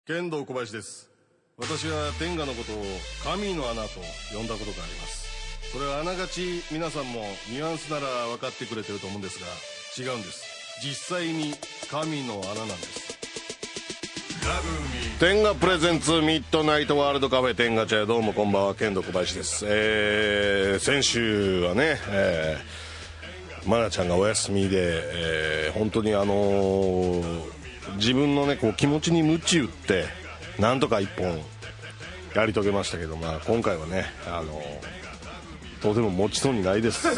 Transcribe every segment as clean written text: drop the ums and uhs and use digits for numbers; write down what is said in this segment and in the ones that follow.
剣道小林です。私は天下のことを神の穴と呼んだことがあります。それはあながち皆さんもニュアンスなら分かってくれてると思うんですが、違うんです。実際に神の穴なんです。天下プレゼンツミッドナイトワールドカフェ天下茶屋、どうもこんばんは、剣道小林です。先週はね、愛菜ちゃんがお休みで、本当に自分のねこう気持ちに鞭打ってなんとか一本やり遂げましたけど、今回はねとても持ちそうにないです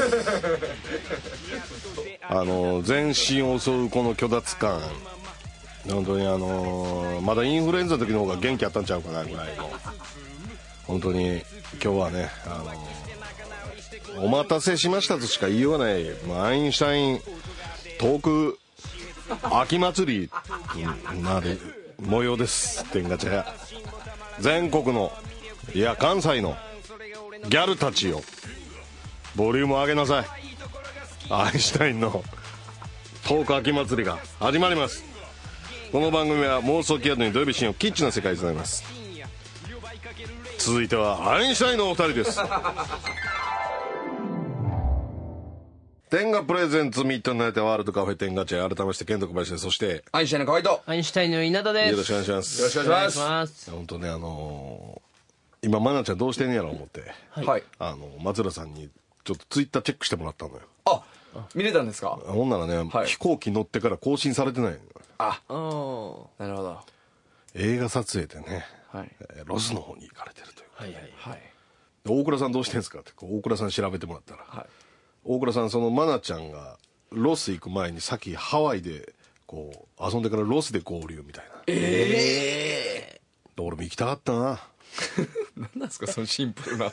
全身を襲うこの虚脱感、本当にまだインフルエンザの時の方が元気あったんちゃうかなぐらいの、本当に今日はねお待たせしましたとしか言いようがない、アインシュタイントーク秋祭りになる模様です。天下茶屋全国の、いや関西のギャルたちよ、ボリューム上げなさい。アインシュタインのトーク秋祭りが始まります。この番組は妄想キアドに土曜日深夜キッチンの世界でございます。続いてはアインシュタインのお二人です。天下プレゼンツミッドナイトワールドカフェ天下茶屋、改めまして剣道小林です。そしてアインシュタインの河合とアインシュタインの稲田です。 よろしくお願いします。 よろしくお願いします。 本当ね今愛菜ちゃんどうしてんやろう思って、 はい、 松浦さんにちょっとツイッターチェックしてもらったのよ。 あ、見れたんですか。 ほんならね、はい、飛行機乗ってから更新されてないのよ。 あ、なるほど。 映画撮影でね、 はい、 ロスの方に行かれてるという。 はいはいはい。 大倉さんどうしてんすかって大倉さん調べてもらったら、 はい、 大倉さんその愛菜ちゃんがロス行く前に先ハワイでこう遊んでからロスで合流みたいな。俺も行きたかったな。 何なんですかそのシンプルな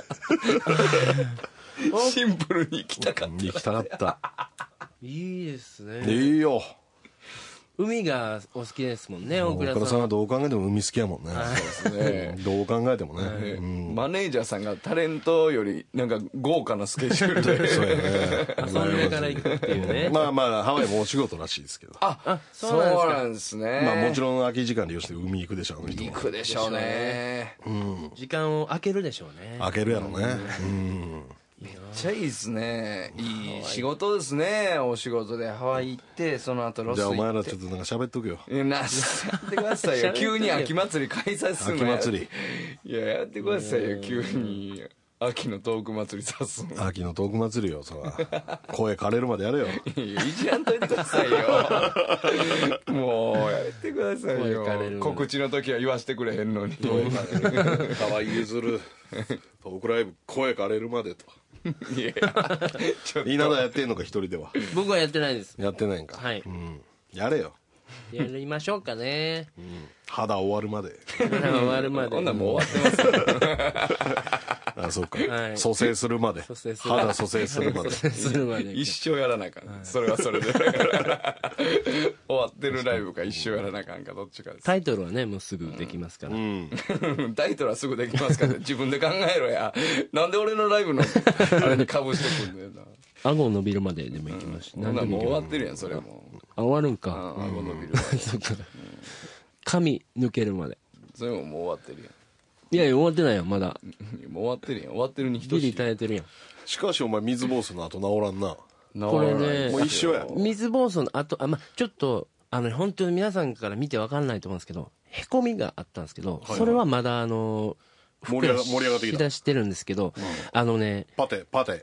シンプルに行きたかった。 行きたかったいいですね。 いいよ。 海がお好きですもんね、大倉さんはどう考えても海好きやもんね。 そうですね。 どう考えてもね、 マネージャーさんがタレントよりなんか豪華なスケジュールでそうやね、 遊んでから行くっていうね。 まあハワイもお仕事らしいですけど。 そうなんですね。 もちろん空き時間利用して海行くでしょう。 行くでしょうね。 時間を空けるでしょうね。 空けるやろね。 めっちゃいいですね。いい仕事ですね。お仕事でハワイ行ってその後ロス行って。 じゃあお前らちょっとなんか喋っとくよ。 やってくださいよ。急に秋祭り開催するの。 秋祭り。 いややってくださいよ。急に秋のトーク祭りさすの。 秋のトーク祭りよ。そら声枯れるまでやれよ。 いやいじらんといてくださいよ。もうやめてくださいよ。告知の時は言わしてくれへんのに。 河合譲るトークライブ声枯れるまでと。 いや稲田やってんのか一人では。 僕はやってないです。 やってないんか。 はい、 やれよ。 やりましょうかね。 肌終わるまで。 終わるまで。 こんなんもう終わってますよ。 あ、そうか。蘇生するまで。肌蘇生するまで。 一生やらなあかん。それはそれで。終わってるライブか一生やらなあかんかどっちかです。 タイトルはねもうすぐできますから。 タイトルはすぐできますから自分で考えろや。なんで俺のライブのあれにかぶしてくんだよな。 顎伸びるまででもいきますし。 もう終わってるやんそれも。 終わるんか。 顎伸びるまで。 そっか。髪抜けるまで。 それももう終わってるやん。 いや終わってないよまだ。 もう終わってるやん。終わってるに等しい。 ギリ耐えてるやん。 しかしお前水疱瘡の後治らんな。 これねもう一緒や。 水疱瘡の後ちょっと本当に皆さんから見て分かんないと思うんですけど、へこみがあったんですけど、それはまだ盛り上がってきた。 しだしてるんですけど、パテパテ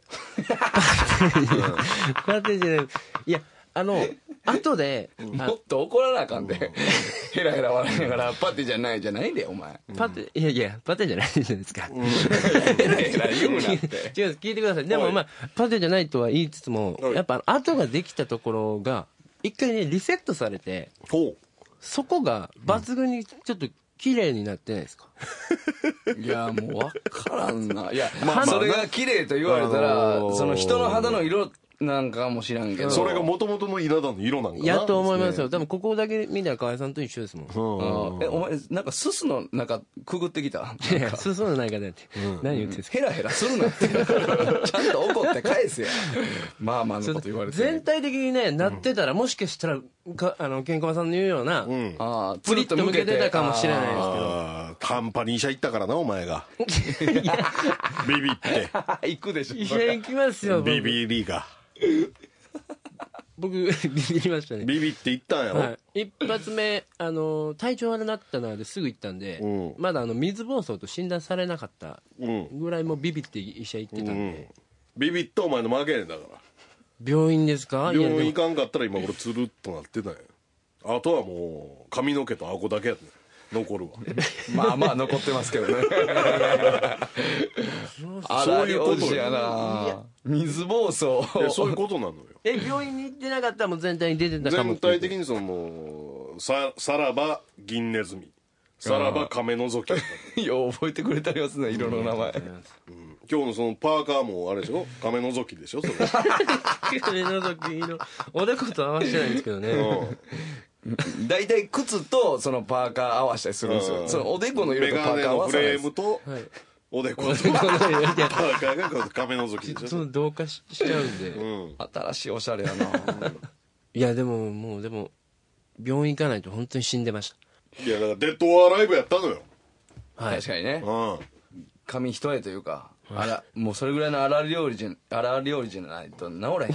じゃない。いや後でもっと怒らなあかんで。ヘラヘラ笑いながらパテじゃないでお前。 パテいやパテじゃないじゃないですか。 ヘラヘラ言うなって。 違う聞いてください。でもパテじゃないとは言いつつも、やっぱ後ができたところが一回ねリセットされて、そこが抜群にちょっと綺麗になってないですか。 いやもう分からんな。いやそれが綺麗と言われたらその人の肌の色なんかもしらんけど、 それがもともとの稲田の色なんかな。 やと思いますよ。多分ここだけ見たら河合さんと一緒ですもん。 お前なんかすすの中くぐってきた。 いや、進まない方やって。何言ってんですか。 ヘラヘラするなってちゃんと怒って返せや。まあまあのこと言われて、 全体的にねなってたら、もしかしたらケンコバさんの言うような、プリッと向けてたかもしれないですけど、 カンパニー社行ったからなお前が。ビビって行くでしょ。 いや行きますよ。 ビビリが僕ビビりましたね。 ビビって行ったんやろ、 はい、一発目体調悪なったのですぐ行ったんで、まだ水疱瘡と診断されなかったぐらいもビビって医者行ってたんで、 ビビったお前の負けやねんだから。 病院ですか。 病院行かんかったら今俺つるっとなってたんや。あとはもう髪の毛と顎だけやねん残るわ。 まあまあ残ってますけどね。 そういうことやな。水疱瘡。 そういうことなのよ。 病院に行ってなかったらもう全体に出てたかも。 全体的にそのさらば銀ネズミ、さらば亀のぞき。 いや覚えてくれてありますね、色の名前。 今日のそのパーカーもあれでしょ、亀のぞきでしょそれ。 亀のぞきのおでこと合わせてないんですけどね。 大体靴とそのパーカー合わせたりするんですよ。そのおでこの色とパーカー合わせたり。 フレームとおでことパーカーが亀のぞきでしょ。 その同化しちゃうんで、 新しいおしゃれやな。 いやでも病院行かないと本当に死んでました。 いやだからデッドオアライブやったのよ。 はい、 確かにね。紙一重というか、もうそれぐらいの荒料理じゃないと治らへんから。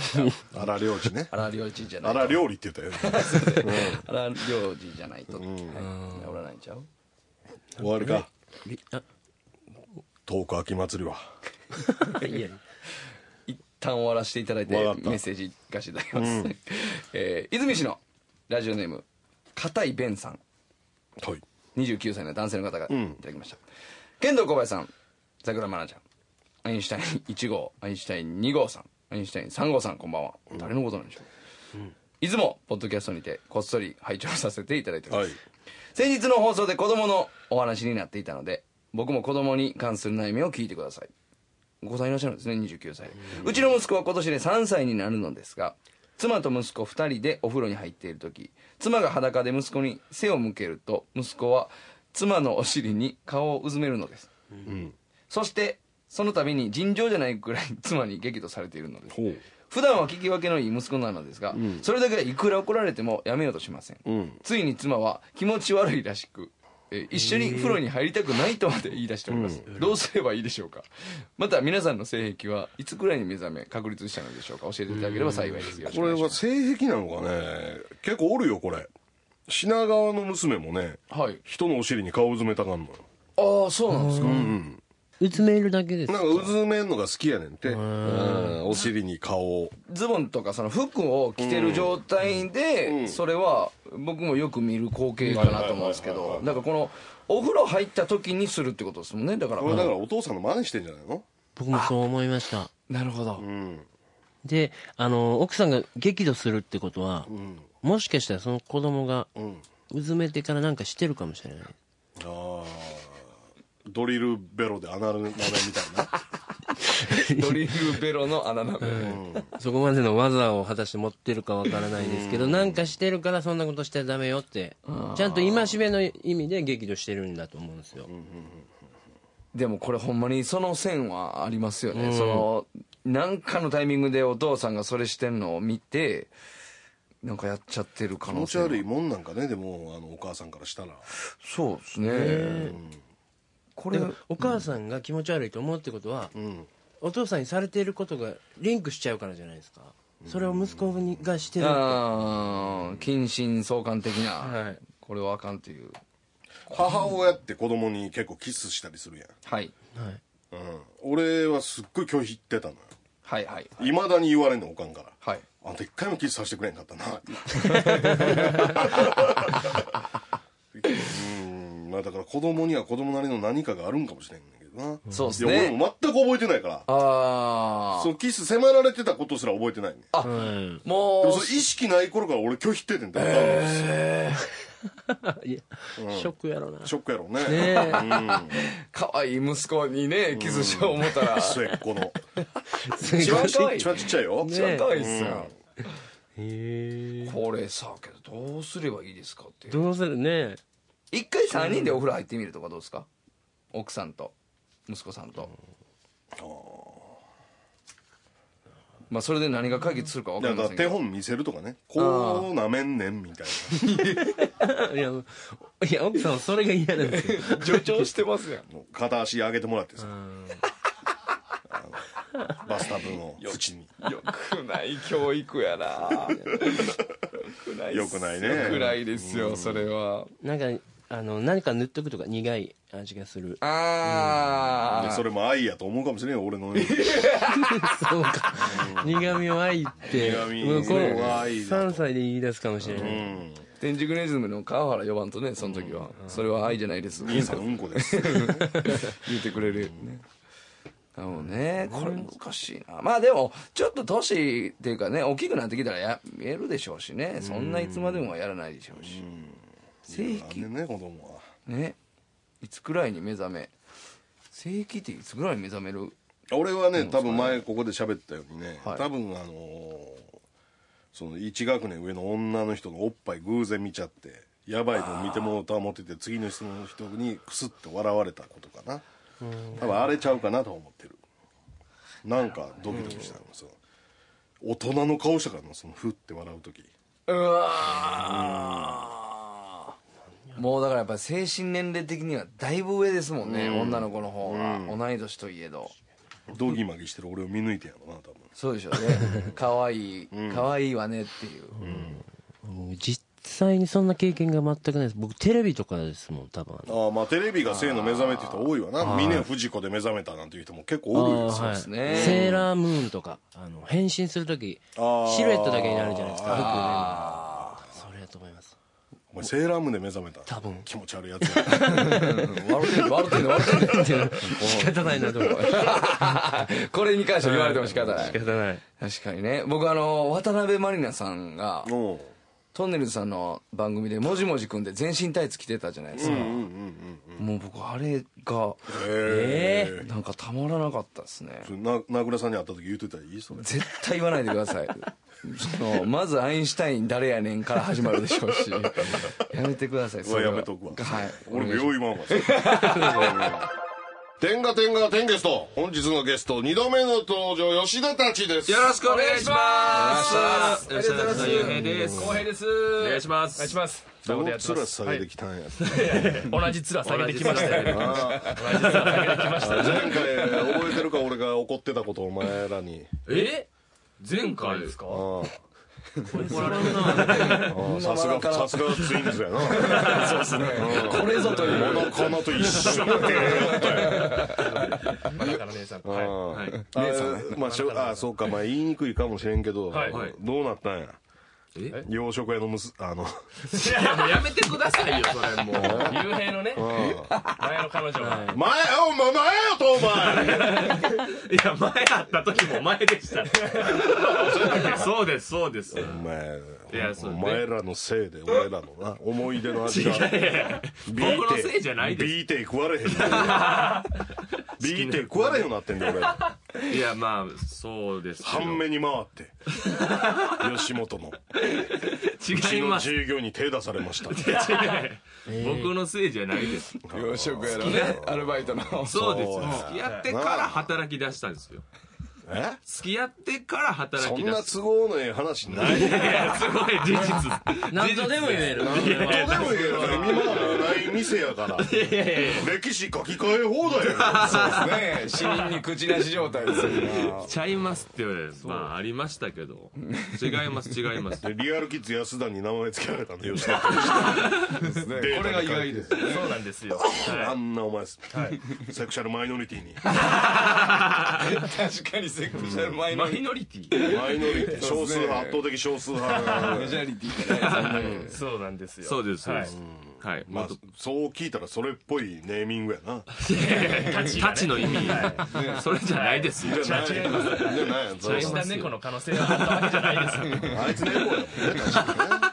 荒料理ね。 荒料理じゃないと。 荒料理って言ったよね。 荒料理じゃないと治らないんちゃう。 終わりか。10日秋祭りは。 いや一旦終わらせていただいてメッセージがしていただきます。泉市のラジオネーム片井弁さん、29歳の男性の方がいただきました。剣道小林さん、桜愛菜ちゃん、アインシュタイン1号、アインシュタイン2号さん、アインシュタイン3号さん、こんばんは。誰のことなんでしょう。いつもポッドキャストにてこっそり拝聴させていただいております。先日の放送で子供のお話になっていたので、僕も子供に関する悩みを聞いてください。お子さんいらっしゃるんですね、29歳。うちの息子は今年で3歳になるのですが、妻と息子2人でお風呂に入っている時、妻が裸で息子に背を向けると、息子は妻のお尻に顔をうずめるのです。そしてその度に尋常じゃないくらい妻に激怒されているのです。普段は聞き分けのいい息子なのですが、それだけはいくら怒られてもやめようとしません。ついに妻は気持ち悪いらしく、一緒に風呂に入りたくないとまで言い出しております。どうすればいいでしょうか。また皆さんの性癖はいつくらいに目覚め確立したのでしょうか。教えていただければ幸いです。 これは性癖なのかね。結構おるよこれ。品川の娘もね、人のお尻に顔うずめたがんのよ。 ああそうなんですか。 うずめるだけですか。 なんかうずめんのが好きやねんて。お尻に顔を。 ズボンとかその服を着てる状態で、それは僕もよく見る光景かなと思うんですけど、だからこのお風呂入った時にするってことですもんね。だからお父さんの真似してんじゃないの。 僕もそう思いました。 なるほど。 で奥さんが激怒するってことは、もしかしたらその子供がうずめてからなんかしてるかもしれない。 ドリルベロで穴舐めみたいな。 ドリルベロの穴舐め、 そこまでの技を果たして持ってるかわからないですけど、なんかしてるからそんなことしてはダメよって、ちゃんと戒めの意味で激怒してるんだと思うんですよ。 でもこれほんまにその線はありますよね。そのなんかのタイミングでお父さんがそれしてんのを見て、なんかやっちゃってる可能性。 気持ち悪いもんなんかね。でもお母さんからしたら。 そうですね。 これお母さんが気持ち悪いと思うってことは、お父さんにされていることがリンクしちゃうからじゃないですか。それを息子がしてるって。 近親相関的な、これはあかんっていう。 母親って子供に結構キスしたりするやん。俺はすっごい拒否ってたのよ。いまだに言われんのおかんから。あんた一回もキスさせてくれんかったな。まあだから子供には子供なりの何かがあるんかもしれんけどな。 そうですね。 俺も全く覚えてないから。そのキス迫られてたことすら覚えてないね。 もうでもそれ意識ない頃から俺拒否っててんだよ。 いや、ショックやろな。 ショックやろね。 可愛い息子にねキスしよう思ったら末っ子の一番可愛い、 一番ちっちゃいよ。 一番可愛いっすよ。 へえ。 これさけどどうすればいいですかっていう。 どうするね。 一回3人でお風呂入ってみるとかどうですか、奥さんと息子さんと。まあそれで何が解決するか分かりませんけど、 手本見せるとかね、こうなめんねんみたいいや、奥さんはそれが嫌なんですよ。 助長してますやん。 な、片足上げてもらってさ、バスタブの縁に。 よくない教育やな。 よくないね。 よくないですよ、それは。 なんか何か塗っとくとか苦い味がする。 ああ、 それも愛やと思うかもしれんよ、俺の。 そうか。苦味を愛って、 苦味もうこれを愛だと 3歳で言い出すかもしれない。 天竺ネズミの川原4番とね、その時はそれは愛じゃないです兄さんうんこです。 言ってくれるね。これ難しいな。まあでもちょっと年っていうかね、大きくなってきたらやめるでしょうしね。そんないつまでもはやらないでしょうし。性域ね、子供はね、いつくらいに目覚め、性域っていつくらいに目覚める。 俺はね、多分前ここで喋ったようにね、 はい、 多分その1学年上の女の人のおっぱい偶然見ちゃってやばいの見てもうと思ってて、次の人にクスッと笑われたことかな。多分あれちゃうかなと思ってる。なんかドキドキしたの、大人の顔したからな、そのフッて笑う時。 うわもうだからやっぱり精神年齢的にはだいぶ上ですもんね、女の子の方が、同い年といえど。 ドギマギしてる俺を見抜いてやろな、多分。 そうでしょうね。可愛い可愛いわねっていう。 実際にそんな経験が全くないです。僕テレビとかですもん、多分。 まあテレビが性の目覚めって人多いわな。峰不二子で目覚めたなんていう人も結構多いですよ。 そうですね。 セーラームーンとか変身する時シルエットだけになるじゃないですか。服ね。それやと思います。 お前セーラームーンで目覚めた。 多分気持ち悪いやつや。 笑ってんの仕方ないなと思う。 これに関して言われても仕方ない。 仕方ない。 確かにね。僕渡辺満里奈さんがトンネルズさんの番組でもじもじ組んで全身タイツ着てたじゃないですか。もう僕あれがなんかたまらなかったですね。 名倉さんに会った時言ってたらいい？それ絶対言わないでください。まずアインシュタイン誰やねんから始まるでしょうし、やめてください。 それはやめとくわ。 はい。 俺も用意まんわ。天下天下天ゲスト、本日のゲスト2度目の登場、吉田たちです。 よろしくお願いします。 吉田たちゆうへいです。 浩平です。 お願いします。 お願いします。 どの面下げてきたんや。 同じ面下げてきましたよ。同じ面下げてきました。 前回覚えてるか、俺が怒ってたことお前らに。 前回ですか？ さすがツインズやな。 そうですね。これぞという。 お仲間と一緒にやったよ。 真中の姉さん。はい。 姉さん。まあそうか、まあ言いにくいかもしれんけど、どうなったんや。洋食屋のやめてくださいよ、それもう。 幽閉のね、前の彼女が。 前よと、お前。 いや、前会った時も前でした。そうです。 お前らのせいで俺らのな、思い出の味が。 僕のせいじゃないです。 ビーテ食われへん。ビーテ食われへんようになってんだよ、俺。 いや、まあ、そうです。 半目に回って。吉本の。 違います。 従業員に手出されました。 僕のせいじゃないです。 洋食屋のね、アルバイトの。 そうです。付き合ってから働き出したんですよ。付き合ってから働き出した。 そんな都合のええ話ない。 いや、すごい事実。 何とでも言える。 何とでも言える。今はない店やから。歴史書き換え放題や。 そうですね。死人に口なし状態ですよ。 ちゃいますって、まあありましたけど。違います。 リアルキッズ安田に名前付けられたんで、吉田。 これが意外です。 そうなんですよ。 あんなお前、セクシャルマイノリティに。 確かにセクシャルマイノリティ。 少数派、圧倒的少数派。 メジャリティじゃないです。 そうなんですよ。 そうです。はい。 まあ、そう聞いたらそれっぽいネーミングやな。 タチの意味。それじゃないですよ。 じゃない。 そうした猫の可能性があったわけじゃないです。 あいつ猫やもんね。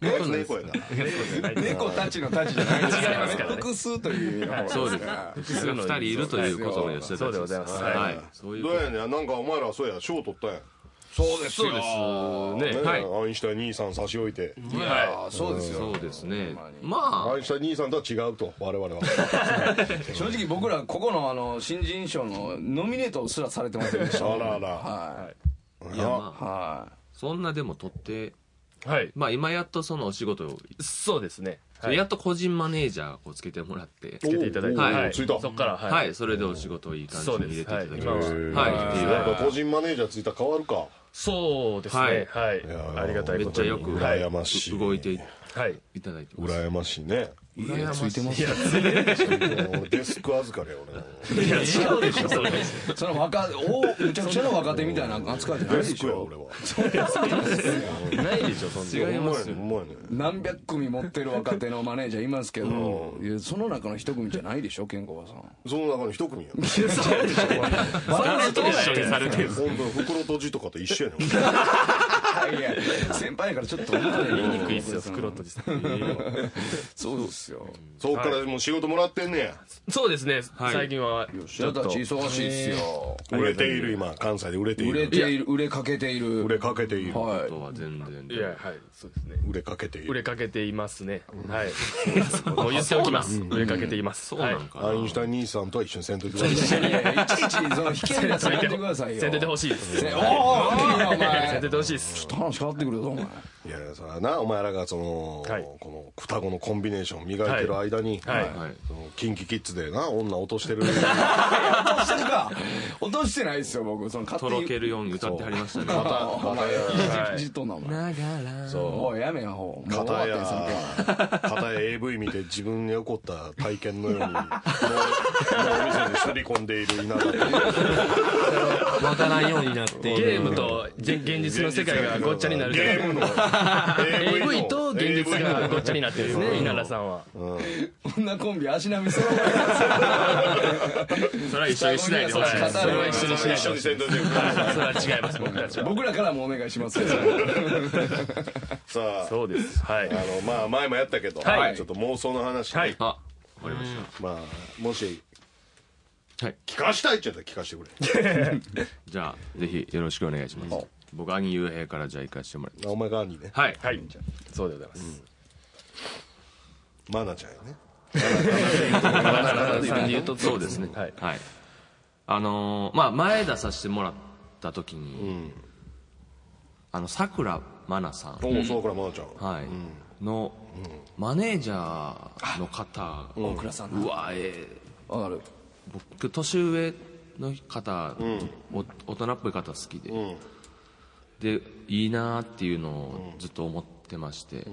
猫やから猫たちのたちじゃないです違いますからね複数という意味の方そうです複数2人いるということをしてたそうでございますはいそういうどうやねんなんかお前らそうや賞取ったやんそうですよねはいアインシュタイン兄さん差し置いていやそうですよそうですねアまインシュタイン兄さんとは違うと我々は正直僕らここの新人賞のノミネートすらされてませんでしたあらあらはいいやまあはそんなでも取ってはいまあ今やっとそのお仕事をそうですねはいやっと個人マネージャーをつけてもらってつけていただいておはいついたそっからはいそれでお仕事をいい感じに入れていただきましたそうですはいはいっていうやっぱ個人マネージャーついたら変わるかそうですねはいはいやありがたいめことにっちゃよくはい羨ましい動いてはいいただいてます羨ましいねい家ついてますよ俺デスク預かりや俺いや違うでしょそれそのむちゃくちゃな若手みたいな扱いじゃないデスでしょクや俺はないでしょそんな違いますうまいね何百組持ってる若手のマネージャーいますけどいやその中の一組じゃないでしょケンコバさんその中の一組やバランス取れない一緒にされてる本当に袋閉じとかと一緒やねんいや先輩やからちょっと言いにくいいいっすよ袋閉じさそうですよそっからもう仕事もらってんねやそうですねはい最近は吉田たち忙しいっすよ売れている今関西で売れてい売れるている売れかけている売れかけているはあとは全然いやはいそうですね売れかけている売れかけていますねはいもう言っておきます売れかけていますそうなんかアインシュタイン兄さんとは一緒にせんといてくださいいやいやいちいちその引けるやつやめてくださいよせんでてほしいですおおおせん前でてほしいです話変わってくるぞお前いやそらなお前らがその、 はいこの双子のコンビネーションを磨いてる間に、 はいはいそのキンキキッズでな女落としてる落としてるか落としてないですよ僕その勝手にとろけるように歌ってはりましたねお前はいじっとんなお前おいやめやほうもう終片わってんその件や AV 見て自分に起こった体験のようにもうお店にすり込んでいる稲田とわからんようになってゲームと現実の世界がごっちゃになるじゃないですか AV と現実がごっちゃになってるんですね稲田さんは女コンビ足並み揃えそれは一緒にしないでほしいですそれは一緒にしないでほしいせんといてくださいそれは違います僕たちは僕らからもお願いしますよさあそうですはいまあ前もやったけど、 はいちょっと妄想の話、 はいあわかりましまあもしたはい聞かしたいっちゃったら聞かせてくれじゃあぜひよろしくお願いします僕兄雄平からじゃあ行かせてもらいますお前が兄ねはいはいそうでございますマナちゃんやねさんで言うとそうですねはいはいまあ前出させてもらった時にさくらまなさんおおそうからマナちゃんはいのマネージャーの方大倉さんうわわかる僕年上の方大人っぽい方好きででいいなっていうのをずっと思ってまして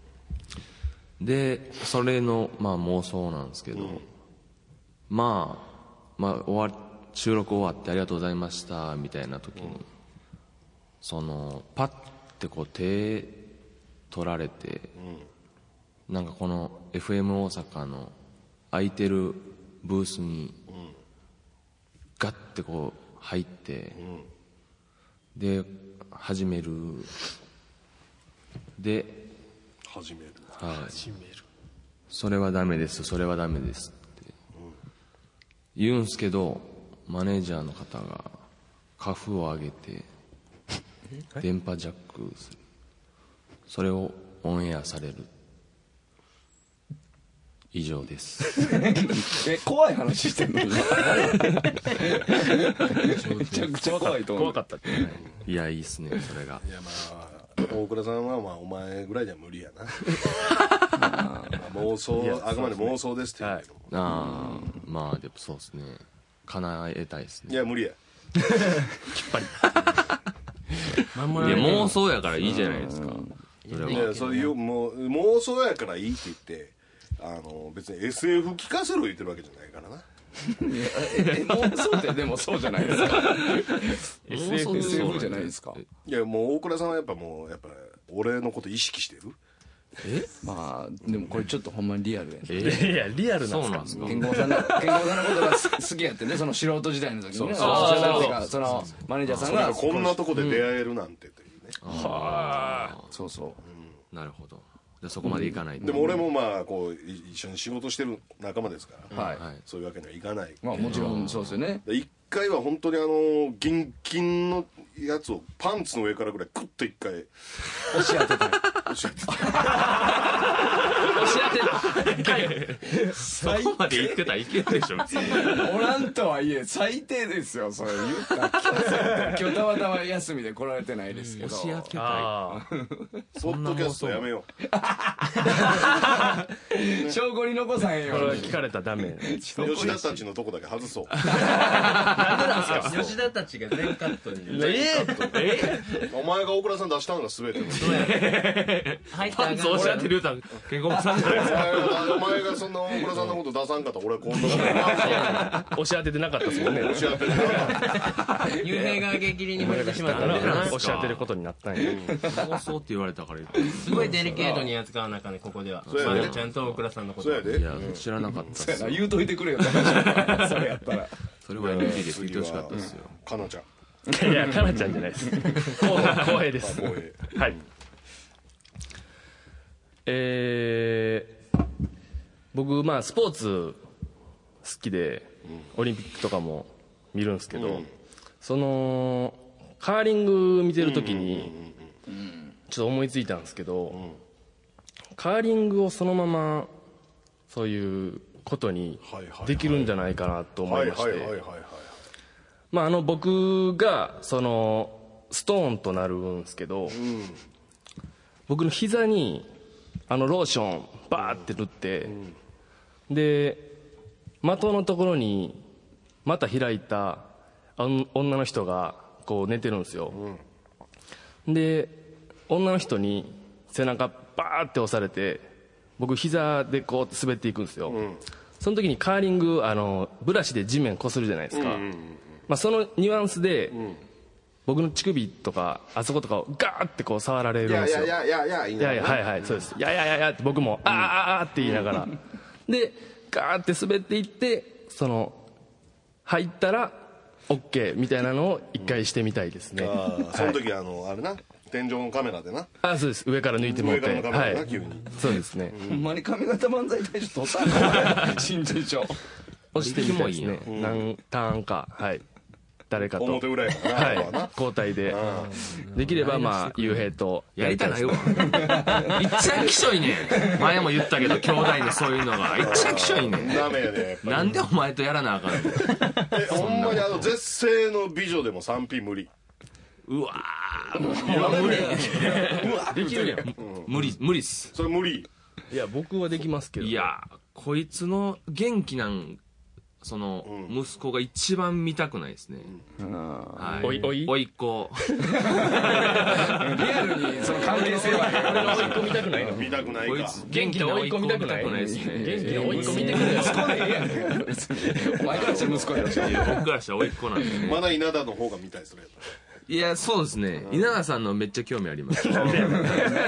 でそれのまあ妄想なんですけどまあ収録終わってありがとうございましたみたいな時にそのパッてこう手取られてなんかこの FM 大阪の空いてるブースにガッてこう入ってで始めるで始めるそれはダメですそれはダメですって言うんすけどマネージャーの方がカフを上げて電波ジャックするそれをオンエアされる以上です怖い話してんの今めちゃくちゃ怖いと思う怖かったっていやいいっすねそれがいやまあ大倉さんはまあお前ぐらいじゃ無理やな妄想あくまで妄想ですって言うけどああまあでもそうですね叶えたいですねいや無理やいや妄想やからいいじゃないですかそれはいやそういうもう妄想やからいいって言って別に SF 聞かせろ言ってるわけじゃないからな妄想ってでもそうじゃないですか SF じゃないですかいやもう大倉さんはやっぱ俺のこと意識してるまあでもこれちょっとほんまにリアルやねいやリアルそうなんですかなんですか健康さんのことが好きやってねその素人時代の時にねそう素人時代っていうかそのマネージャーさんがこんなとこで出会えるなんてというねはあそうそうなるほどそこまでいかないと。 でも俺もまあこう一緒に仕事してる仲間ですから、 はい、 そういうわけにはいかない。 まあもちろんそうですよね。 一回は本当にギンギンのやつをパンツの上からぐらいクッと一回押し当てた。 押し当てた。 そこまで言ってたらいけるでしょ。 おらんとはいえ最低ですよ。それ言ったら今日たまたま休みで来られてないですけど。 押し当てたい。 ポッドキャストやめよい。証拠に残さへんよ。 これは聞かれたらダメ。 う。吉田たちのとこだけ外そう。 吉田たちが全カットにお前が大倉さん出したのが全ての。 パンツ押し当てる歌ケンコバさんじゃないですか。 お前がそんな大倉さんのこと出さんかったら俺はこんなこと押し当ててなかったですもんね。 押し当ててなかった。 幽閉が激切りに惚れてしまったんだよな。 押し当てることになったんや。 放送って言われたからすごいデリケートに扱わなあかんね、ここでは。 そうやでちゃんと大倉さんのことそうやでいや知らなかったっすよ。 言うといてくれよ。それやったら。 それは NG で聞いてほしかったですよ。 かなちゃんいや、かなちゃんじゃないです。公平です。 光栄。 はい。僕、まあ、スポーツ好きで、オリンピックとかも見るんですけど、その、カーリング見てるときに、ちょっと思いついたんですけど、カーリングをそのまま、そういうことにできるんじゃないかなと思いまして、まあ、僕がそのストーンとなるんですけど、僕の膝にローションバーって塗って、で的のところにまた開いた女の人がこう寝てるんですよ、で女の人に背中バーって押されて僕膝でこう滑っていくんですよ、その時にカーリングブラシで地面こするじゃないですか、まあ、そのニュアンスで、僕の乳首とかあそことかをガーってこう触られるんですよ。いやはいはいそうです。いやって僕もあーって言いながらでガーって滑っていってその入ったら OK みたいなのを一回してみたいですね。 その時あれな天井のカメラでな。 あ、そうです。上から抜いてもらって上からのカメラな急に。 そうですね。 ほんまに髪型漫才大賞取ったん新人賞。 押してみたいですね。何ターンか、はい、誰かと表裏やからな、 はい、交代でできればまあ幽閉とやりたないわ。いっちゃんきしょいねん。前も言ったけど兄弟のそういうのがいっちゃんきしょいねん。 ダメやで。 なんでお前とやらなあかんねん。 ほんまに絶世の美女でも 3P 無理。 うわできるやん。 無理っす。 それ無理。 いや僕はできますけど。 いやこいつの元気なんその息子が一番見たくないですね。 おいっ子。 リアルにその関係性は俺のおいっ子見たくないの。 見たくないか。 元気なおいっ子見たくないですね。元気なおいっ子見てくれよ。 息子でええやん。お前からしたら息子やろ。 僕からしたらおいっ子なんでね。 まだ稲田の方が見たいそれ。 いやそうですね。稲田さんのめっちゃ興味あります。 生物みたいに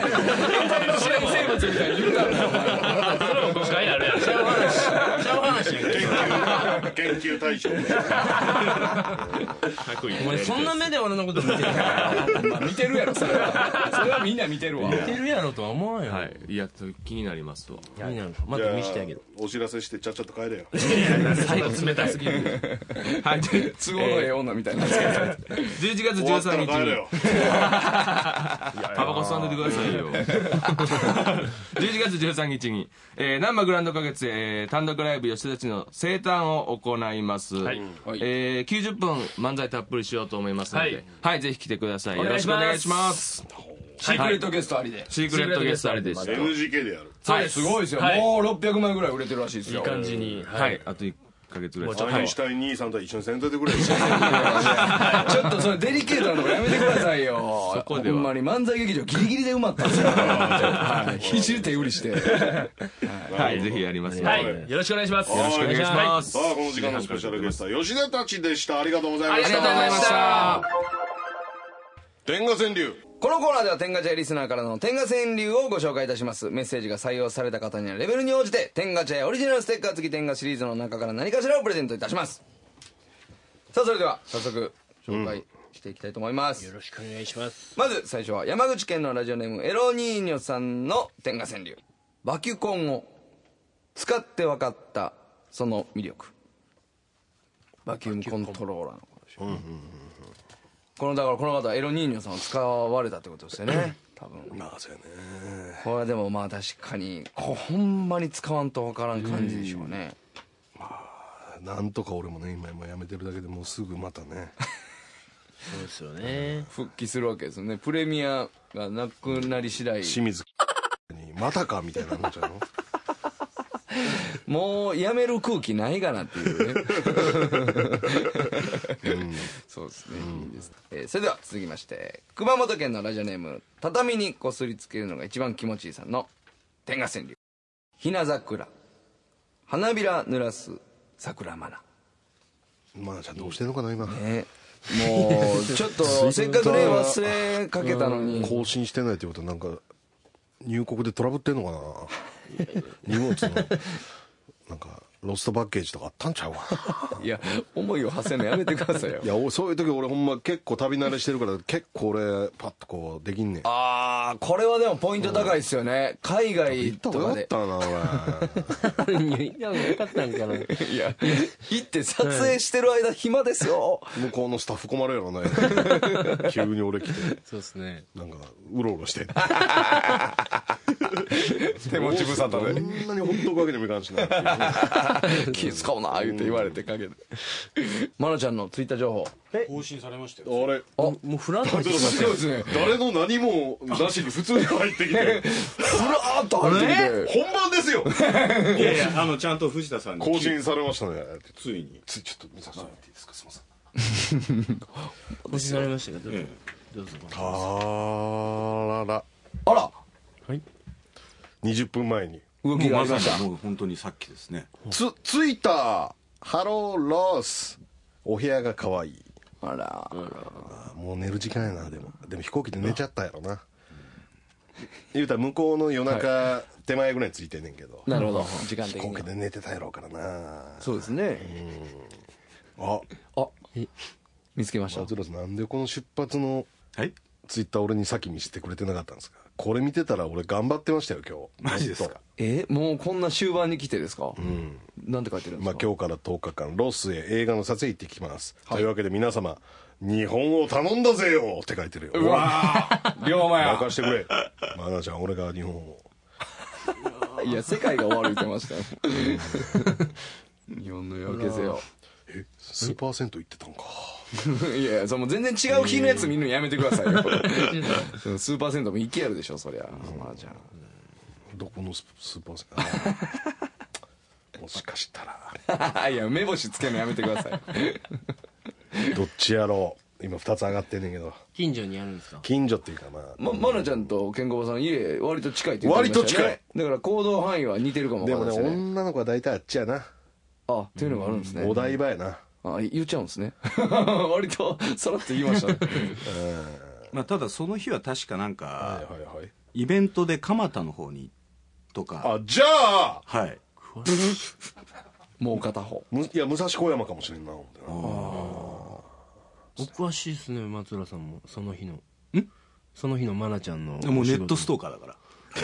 言うたらそれも誤解あるやん。 研究対象。 お前そんな目で俺のこと見てる見てるやろそれはみんな見てるわ。 見てるやろとは思わんよ。 はい。いや気になりますわ。 気になる。また見してあげる。 お知らせしてちゃっちゃと帰れよ。 最後冷たすぎる。はい。 都合のええ女みたいな。 11月13日にタバコ吸わんでてくださいよ。11月13日になんばグランド花月単独ライブ吉田たちの生誕を行います。90分漫才たっぷりしようと思いますので、はいぜひ来てください。よろしくお願いします。 シークレットゲストありで。 シークレットゲストありでした。 NGK でやる。 はいすごいですよ。もう600枚ぐらい売れてるらしいですよ。 いい感じに。 はいあと1ヶ月ぐらい。 アインシュタイン兄さんと一緒にせんといてくれ。 ちょっとそれデリケートなのやめてくださいよ。 そこではほんまに漫才劇場ギリギリで埋まったんですよ。必死で手売りして。 はいぜひやります。 はいよろしくお願いします。 よろしくお願いします。 さあこの時間のスペシャルゲストは吉田たちでした。ありがとうございました。 ありがとうございました。 天下川柳。 このコーナーでは天下茶屋リスナーからの天下川柳をご紹介いたします。メッセージが採用された方にはレベルに応じて天下茶屋オリジナルステッカー付き天下シリーズの中から何かしらをプレゼントいたします。さあそれでは早速紹介していきたいと思います。 よろしくお願いします。 まず最初は山口県のラジオネームエロニーニョさんの天下川柳。バキュコンを使って分かったその魅力。バキュームコントローラーのことでしょ、だからこの方はエロニーニョさんを使われたってことですよね多分。 まあそうやね。 これはでもまあ確かにほんまに使わんと分からん感じでしょうね。 なんとか俺もね今もやめてるだけでもうすぐまたねそうですよね。 復帰するわけですよね。プレミアがなくなり次第清水にまたかみたいなもんちゃうのもうやめる空気ないかなっていうねそうですね、いいです。それでは続きまして熊本県のラジオネーム畳にこすりつけるのが一番気持ちいいさんの天下川柳。ひな桜花びら濡らす桜マナ。 まなちゃんどうしてんのかな今、 もうちょっとせっかくね忘れかけたのに更新してないってことはなんか入国でトラブってんのかな荷物のなんかロストパッケージとかあったんちゃうかいや思いを馳せるのやめてくださいよ。 いやそういう時俺ほんま結構旅慣れしてるから結構俺パッとこうできんねん。 ああこれはでもポイント高いですよね、海外行ったとかで。 方がよかったな俺いやよかったんかな。 いや行って撮影してる間暇ですよ。 向こうのスタッフ困るやろね急に俺来てそうですね。 なんかうろうろして手持ち無沙汰でこんなにほっとくわけにもいかんしな気使うな言うて言われてかけて。まなちゃんのツイッター情報更新されましたよ。 あれもうフラッとちょっと待ってそうですね。 誰の何もなしに普通に入ってきてふらーっと入ってきて、 本番ですよいやいやちゃんと藤田さんに更新されましたねついに。 ちょっと見させてもらっていいですかすいません更新されましたけど、 えどうぞ。 あららあら 20分前に動きがありました。 もう本当にさっきですね。 着いたハローロスお部屋が可愛い。 あらもう寝る時間やな。でも飛行機で寝ちゃったやろな言うたら向こうの夜中手前ぐらいに着いてんねんけど、 なるほど時間的飛行機にはで寝てたやろうからな。 そうですね。 あ見つけました。 松浦さんなんでこの出発のはい。 ツイッター俺に先見せてくれてなかったんですか。これ見てたら俺頑張ってましたよ今日。 マジですか。 もうこんな終盤に来てですか。なんて書いてるんですか。 今日から10日間ロスへ映画の撮影行ってきます、というわけで皆様日本を頼んだぜよって書いてるよ。 うわー龍馬や。 任してくれまなちゃん俺が日本をいや世界が終わる言ってましたよ日本の夜明けせよ。 スーパー銭湯行ってたんかいやその全然違う日のやつ見るのやめてくださいよスーパー銭湯も行けやるでしょそりゃ。まあじゃどこのスーパー銭湯もしかしたらあいや目星つけるのやめてくださいどっちやろう。今2つ上がってんねんけど近所にあるんですか。 近所っていうかまなちゃんとケンコバさん家割と近いって言ってましたよね。 割と近い。 だから行動範囲は似てるかもわでもねかんないですよね。 女の子は大体あっちやな。 あっていうのがあるんですね。 お台場やな。 あ言っちゃうんですね割とさらっと言いましたねまあただその日は確かなんかはいはいはいイベントで蒲田の方にとか。 あじゃあはい。 もう片方いや武蔵小山かもしれんな。 お詳しいですね松浦さんもその日のその日の愛菜ちゃんのもうネットストーカーだから。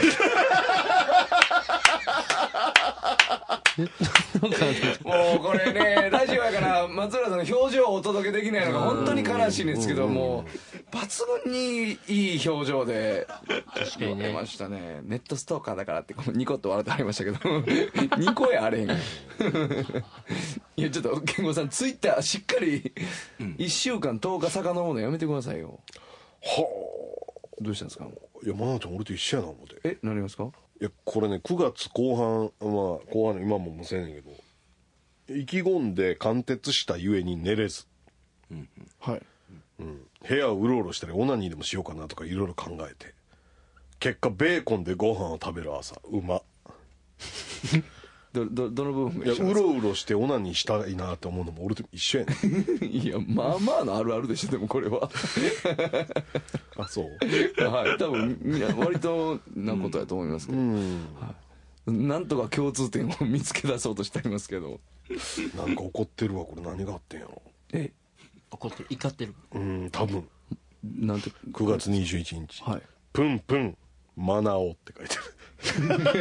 もうこれねラジオやから松浦さんの表情をお届けできないのが本当に悲しいんですけども抜群にいい表情で言ってましたね。ネットストーカーだからってニコッと笑ってありましたけどニコやあれへんいやちょっと健吾さんツイッターしっかり1週間10日遡るのやめてくださいよ。 はどうしたんですか。 あいや愛菜ちゃん俺と一緒やな思って何ですか。 いやこれね9月後半後半の今も無せんねんけど意気込んで貫徹したゆえに寝れず、 はい、 部屋をうろうろしたりオナニーでもしようかなとかいろいろ考えて結果ベーコンでご飯を食べる朝うまどの部分がいや一緒なんですか。 うろうろしてオナニーしたいなって思うのも俺と一緒やねんいやまあまあのあるあるでしょでもこれはあそうはい多分割となことやと思いますけど、なんとか共通点を見つけ出そうとしてありますけど。 なんか怒ってるわこれ何があってんやろ。 怒ってる。 多分なんて 9月21日、 はいプンプンマナオって書いてある。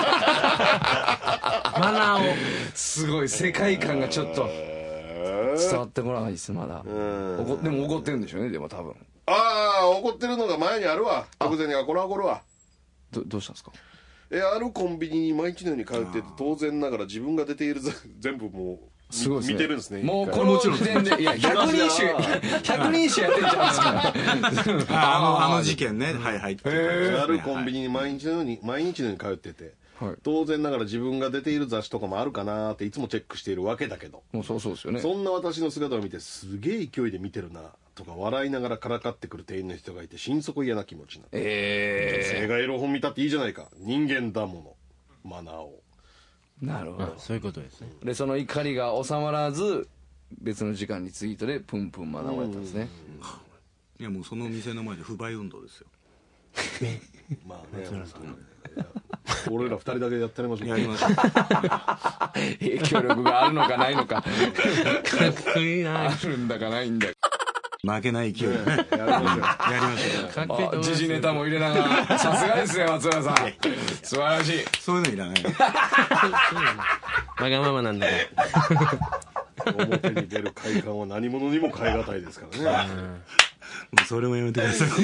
マナーを。 すごい世界観がちょっと伝わってこないですまだ。でも怒ってるんでしょうねでも多分。 ああ、怒ってるのが前にあるわ。直前にこれは怒るわ。 どうしたんですか。 あるコンビニに毎日のように通ってて、当然ながら自分が出ている全部もうすごいですね見てるんですね。 もうこの時点でいや100人一首やってんじゃないですか。 あの事件ね。はいはい。 あるコンビニに毎日のように通ってて、当然ながら自分が出ている雑誌とかもあるかなっていつもチェックしているわけだけど、 もうそうですよね。 そんな私の姿を見てすげえ勢いで見てるなとか笑いながらからかってくる店員の人がいて心底嫌な気持ちになって、女性がエロ本見たっていいじゃないか、人間だものマナーを。 なるほど。 そういうことですね。 でその怒りが収まらず別の時間にツイートでプンプン学ばれたんですね。 いやもうその店の前で不買運動ですよ。 まあね、俺ら2人だけでやってやりましょう。 やりましょう。 影響力があるのかないのか。 かっこいいな。 あるんだかないんだ。 負けない勢いでね。やりましょう。やりましょう。 かっこいいと思います。 時事ネタも入れながらさすがですね松浦さん。素晴らしい。 そういうのいらない。 わがままなんだか表に出る快感は何者にも代え難いですからね。 もうそれもやめてください。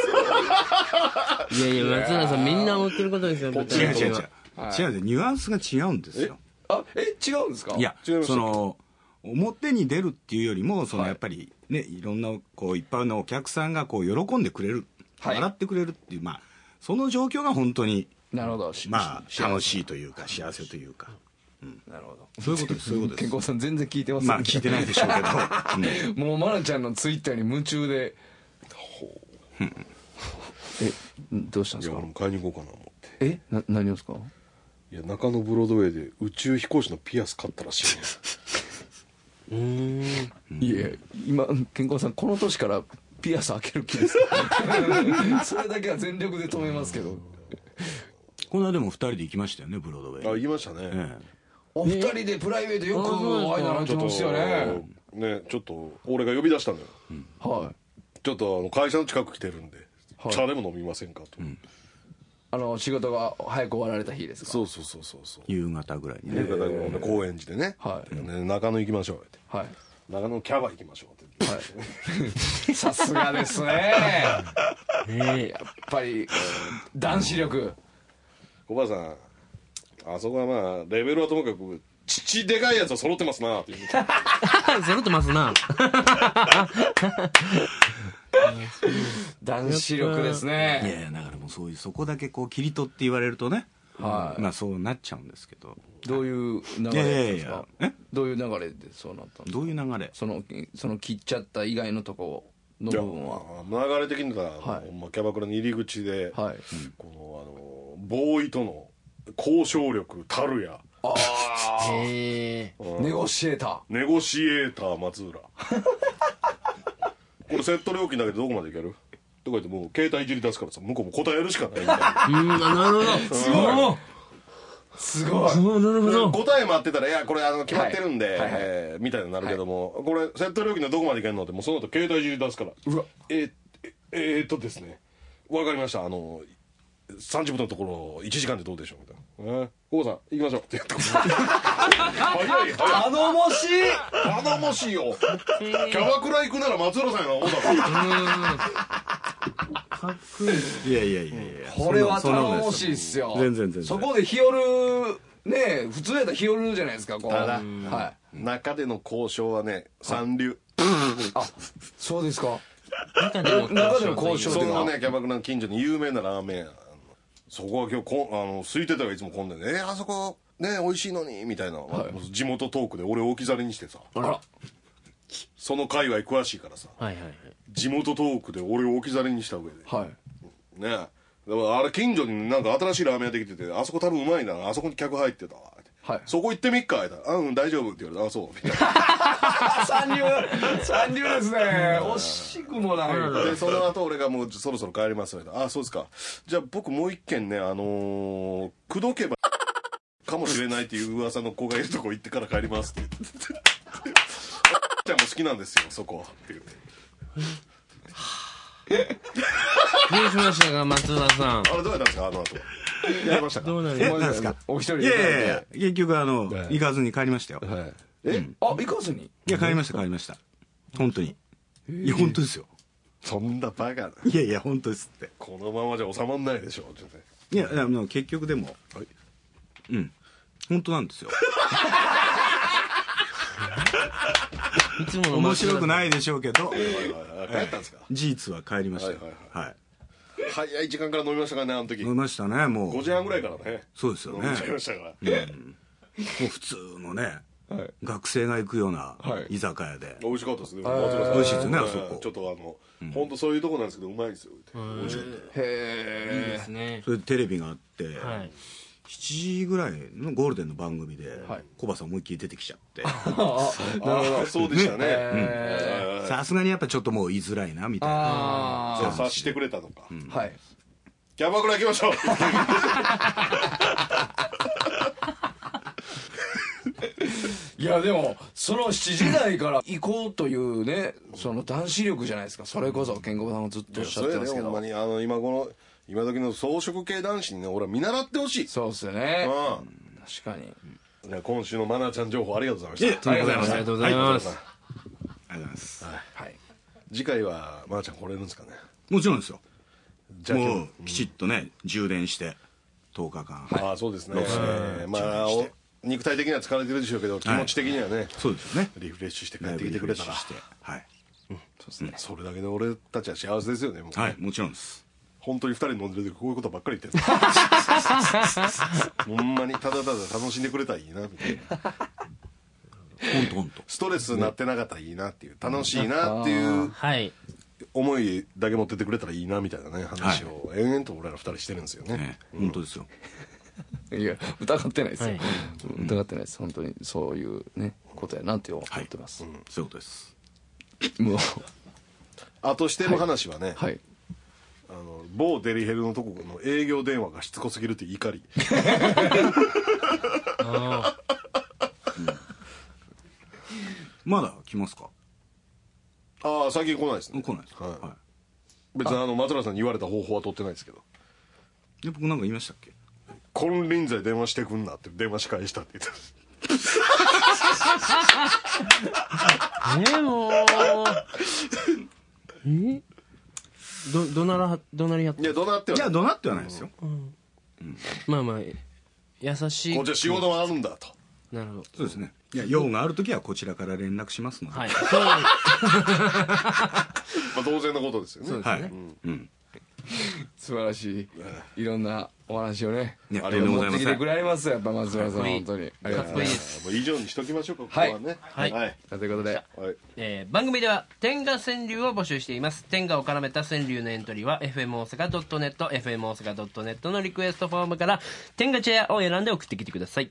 いやいや、松浦さんみんな思ってることですよ。 違う。違うニュアンスが違うんですよ。 違うんですか。 いや違いますその表に出るっていうよりもそのやっぱりね、いろんなこういっぱいのお客さんがこう喜んでくれる、笑ってくれるっていう、まあその状況が本当になるほど。 まあ楽しいというか幸せというか、 なるほど。 そういうことです。そういうことです。 健康さん全然聞いてますね。 まあ聞いてないでしょうけど、 もう愛菜ちゃんのツイッターに夢中で。どうしたんですか。 いや俺も買いに行こうかな思って。 何をですか。 いや中野ブロードウェイで宇宙飛行士のピアス買ったらしいね。 いや今健康さんこの年からピアス開ける気ですか。それだけは全力で止めますけど。 この間も2人で行きましたよね、ブロードウェイ。 あ、言いましたね。 えお二人でプライベートよく間になってますよね。 ね、ちょっと俺が呼び出したのよ。 はい。 ちょっと会社の近く来てるんで、茶でも飲みませんかと。 仕事が早く終わられた日ですか。 そう。 夕方ぐらいにね。 夕方の高円寺でね、中野行きましょうって。 はい。 長野キャバ行きましょうって。 はい。さすがですね。やっぱり男子力。 おばあさん、あそこはまあレベルはともかく父でかいやつは揃ってますなっていう。 揃ってますな。 男子力ですね。 いやいやだからもうそういうそこだけこう切り取って言われるとね、 はい。 まあそうなっちゃうんですけど。 どういう流れですか。 えどういう流れでそうなったんですか。 どういう流れ。 その切っちゃった以外のとこの部分は。 流れ的にはキャバクラの入り口で、 はい。 このボーイとの交渉力たるや。 ああ。 へえ。 ネゴシエータネゴシエーター松浦。これセット料金だけでどこまでいけるとか言ってもう携帯いじり出すからさ、向こうも答えるしかないみたいな。 なるほど。 すごい。すごい。 なるほど。 答え待ってたら、いやこれ決まってるんで、みたいになるけども、これセット料金でどこまでいけるのってもうその後携帯いじり出すから、 うわ。 ですね、わかりました、30分のところ1時間でどうでしょうみたいな。コウさん行きましょうって言って早い頼もしい。 頼もしいよ。キャバクラ行くなら松浦さんやな思ったかっこいい。 いやいやこれは頼もしいっすよ。 全然そこで日和ね、普通やったら日和じゃないですか。こう。はい。 中での交渉はね、三流。 あ、そうですか。 中での交渉そんなね、キャバクラの近所に有名なラーメン屋、そこは今日空いてたらいつも混んでね、あそこね美味しいのにみたいな、地元トークで俺置き去りにしてさ、その界隈詳しいからさ、地元トークで俺を置き去りにした上で、ね、だからあれ近所になんか新しいラーメン屋できてて、あそこ多分うまいな、あそこに客入ってたわ、そこ行ってみっかって言ったら、大丈夫って言われた。あ、そうみたいな。 三流ですね。惜しくもない。 でその後俺がもうそろそろ帰りますみたいな。あ、そうですか。じゃあ僕もう一軒ね、口説けばかもしれないっていう噂の子がいるとこ行ってから帰りますって言って。 ちゃんも好きなんですよそこって言ってどうしましたか松田さん。 あれどうやったんですかあの後やりましたかどうなり何ですかお一人で。 いやいや結局行かずに帰りましたよ。 あ、行かずに。 いや帰りました本当に。いや本当ですよ。 そんなバカな。 いやいや本当ですって。 このままじゃ収まんないでしょいや結局でも本当なんですよ。 いつもの面白くないでしょうけど帰ったんですか事実は帰りましたよ。はい。 早い時間から飲みましたからねあの時飲みましたねもう。 5時半ぐらいからねそうですよね。 飲んじゃいましたからもう普通のね学生が行くような居酒屋で。 美味しかったですね美味しいですよねあそこ。 ちょっと本当そういうとこなんですけどうまいですよ美味しかったへえ。 いいですね。 それでテレビがあってはい。 7時ぐらいのゴールデンの番組でコバさん思いっきり出てきちゃってなるほどそうでしたねさすがにやっぱちょっともう言いづらいなみたいな。 じゃあ察してくれたのかはい。 キャバクラ行きましょういやでもその7時台から行こうというねその男子力じゃないですか。それこそケンコバさんもずっとおっしゃってますけど。 ほんまに今時の装飾系男子にね俺は見習ってほしい。 そうですよね。確かに。 じゃあ今週のマナーちゃん情報ありがとうございました。 ありがとうございます。 ありがとうございます。 はい。 次回はマナーちゃん来れるんですかね。 もちろんですよ。 じゃあもうきちっとね充電して10日間。 ああそうですね。まあ肉体的には疲れてるでしょうけど気持ち的にはねそうですよね。 リフレッシュして帰ってきてくれたらはい。 そうですね。 それだけで俺たちは幸せですよね。もうはいもちろんです。 本当に2人飲んでる時こういうことばっかり言ってるほんまにただただ楽しんでくれたらいいなみたいな本当ストレスになってなかったらいいなっていう楽しいなっていうはい。 思いだけ持ってってくれたらいいなみたいなね話を延々と俺ら2人してるんですよね。 本当ですよ。 いや疑ってないですよ。 はい疑ってないです。本当にそういうねことやなって思ってます。 そういうことです。 もうあとしての話はね、 はい。 某デリヘルのとこの営業電話がしつこすぎるって怒りまだ来ますか。 ああ最近来ないですね。 来ないです。 はい別に松原さんに言われた方法は取ってないですけどで僕なんか言いましたっけ。 金輪際電話してくんなって電話し返したって言ってもうどなりやっいや怒鳴ってはないいや怒鳴ってはないですよ。 まあまあ優しい。 こっちは仕事があるんだと。 なるほど。 そうですね。いや用があるときはこちらから連絡しますので。 はい。そうまあ当然のことですよね。 はい。 素晴らしいいろんなお話をねいやあれを持ってきてくれますよやっぱ松原さん本当にありがとうございます。 す。 もう以上にしときましょうかここはね。 はいはい。 ということで番組では天下川柳を募集しています。天下を絡めた川柳のエントリーは FM 大阪 .net FM 大阪 .net のリクエストフォームから天下チェアを選んで送ってきてください。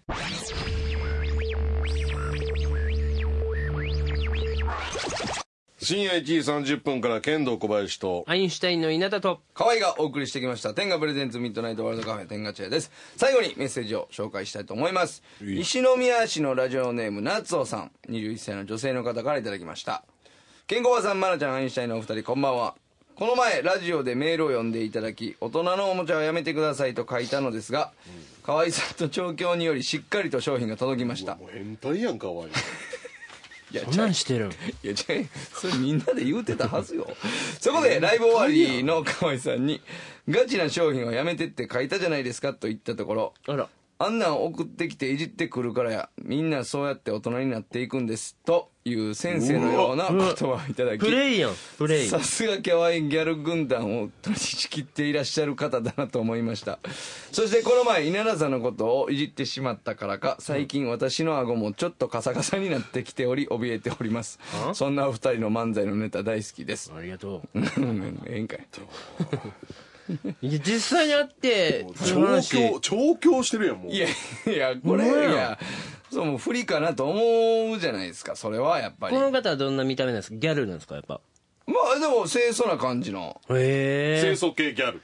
深夜1時30分から剣道小林とアインシュタインの稲田と河合がお送りしてきました天下プレゼンツミッドナイトワールドカフェ天下チェアです。最後にメッセージを紹介したいと思います。石宮市のラジオネーム夏尾さん、21歳の女性の方からいただきました。ケンコバさん、マナちゃん、アインシュタインのお二人こんばんは。この前ラジオでメールを読んでいただき、大人のおもちゃはやめてくださいと書いたのですが、河合さんと調教によりしっかりと商品が届きました。 もう変態やんかわいい。 いやそんなんしてるん。 いやそれみんなで言うてたはずよ。そこでライブ終わりの河合さんにガチな商品はやめてって書いたじゃないですかと言ったところ、 あら。 あんなん送ってきていじってくるからや、みんなそうやって大人になっていくんですという先生のような言葉をいただき、 プレイやん。プレイ。 さすがキャワイギャル軍団を取り仕切っていらっしゃる方だなと思いました。そしてこの前稲田さんのことをいじってしまったからか、最近私の顎もちょっとカサカサになってきており怯えております。そんなお二人の漫才のネタ大好きです。 ありがとう。 ええんかい。 いや実際に会ってその話調教してるやんもう。 いやいやこれいやそうもう不利かなと思うじゃないですか。それはやっぱりこの方はどんな見た目なんですか。ギャルなんですかやっぱ。 まあでも清楚な感じのへえ。 清楚系ギャル。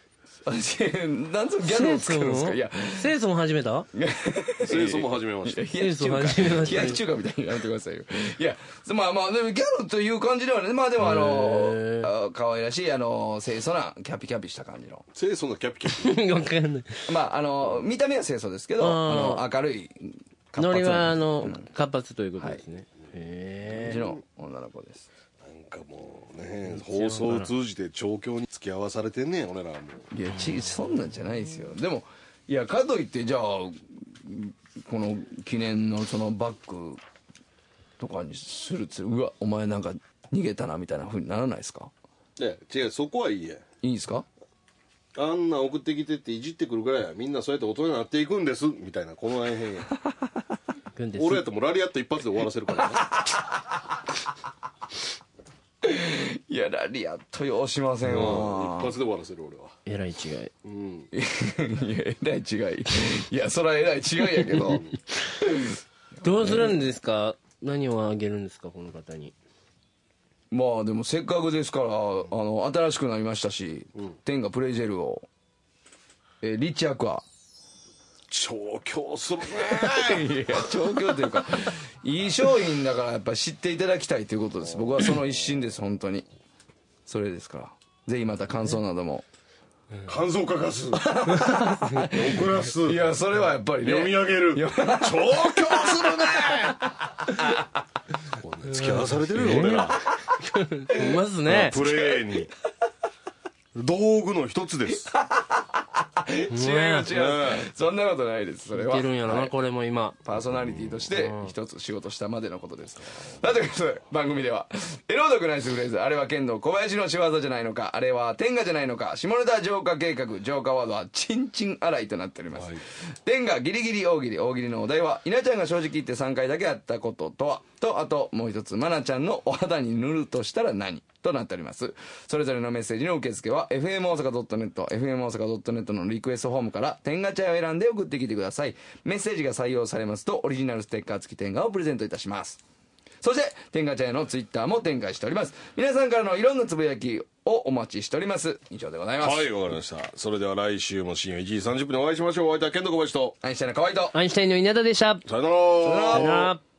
なんとギャルを作るんですか。いや清楚も始めた。 清楚も始めました。 冷やし中華みたいにやめてくださいよ。いやまあまあでもギャルという感じではね、まあでも可愛らしい清楚なキャピキャピした感じの。 清楚なキャピキャピ。 わかんない。 まあ見た目は清楚ですけど明るいノリは活発ということですね。 へえ。の女の子です。 なんかもうね、放送を通じて調教に付き合わされてんねん俺らも。 いやそんなんじゃないですよ。でもいやかといってじゃあこの記念のそのバッグとかにするうわお前なんか逃げたなみたいなふうにならないですか。 いや違う、そこはいいや。 いいですか。 あんな送ってきてっていじってくるぐらいや。みんなそうやって大人になっていくんですみたいな、この辺へんや。俺やったらもうラリアット一発で終わらせるからね。 いやラリアットようしませんわ。 一発で終わらせる俺は。 えらい違い。 うん。いやえらい違い。いやそらえらい違いやけど。 どうするんですか。何をあげるんですかこの方に。 まあでもせっかくですから新しくなりましたし、天下プレイジェルをリッチアクア。 調教するね。 いや調教というかいい商品だからやっぱ知っていただきたいということです。僕はその一心です本当に。それですからぜひまた感想なども。 感想書かす。送らす。 いやそれはやっぱりね。 読み上げる。調教するね。付き合わされてるよ俺ら。 いますね。 プレーに道具の一つです。 違うそんなことないです。それはいけるんやろな、これも今パーソナリティとして一つ仕事したまでのことです。ということで番組ではエロードクナイスフレーズ、あれは剣道小林の仕業じゃないのか、あれは天下じゃないのか、下ネタ浄化計画、浄化ワードはチンチン洗いとなっております。天下ギリギリ大喜利、大喜利のお題は稲ちゃんが正直言って3回だけやったこととはと、あともう一つマナちゃんのお肌に塗るとしたら何となっております。それぞれのメッセージの受付は FM 大阪 .net、FM 大阪 .net のリクエストフォームから天下茶屋を選んで送ってきてください。メッセージが採用されますとオリジナルステッカー付き天下をプレゼントいたします。そして天下茶屋のツイッターも展開しております。皆さんからのいろんなつぶやきをお待ちしております。以上でございます。 はい、わかりました。それでは来週も深夜1時30分にお会いしましょう。お相手はケント小林とアインシュタインの河合とアインシュタインの稲田でした。 さよなら。 さよなら。